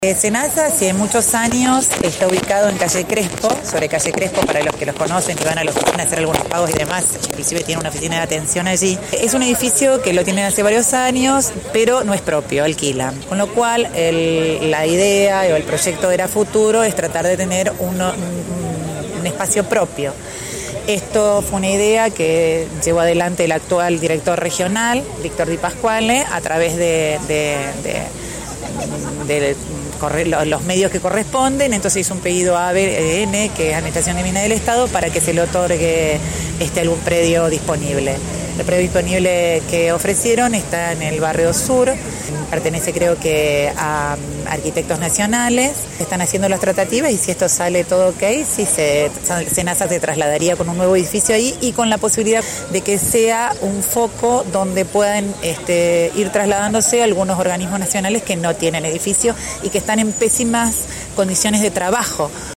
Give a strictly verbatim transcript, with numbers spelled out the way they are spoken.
Eh, Senasa hace muchos años está ubicado en calle Crespo, sobre calle Crespo para los que los conocen, que van a la oficina a hacer algunos pagos y demás, inclusive tiene una oficina de atención allí. Es un edificio que lo tienen hace varios años, pero no es propio, alquila. Con lo cual el, la idea o el proyecto de Era Futuro es tratar de tener uno, un, un espacio propio. Esto fue una idea que llevó adelante el actual director regional, Víctor Di Pasquale, a través de, de, de, de los medios que corresponden. Entonces hizo un pedido a A B N, que es Administración de Minas del Estado, para que se le otorgue este, algún predio disponible. El predio disponible que ofrecieron está en el barrio sur, pertenece creo que a Arquitectos Nacionales, están haciendo las tratativas y si esto sale todo ok, sí se, Senasa se trasladaría con un nuevo edificio ahí y con la posibilidad de que sea un foco donde puedan este, ir trasladándose algunos organismos nacionales que no tienen edificio y que están en pésimas condiciones de trabajo.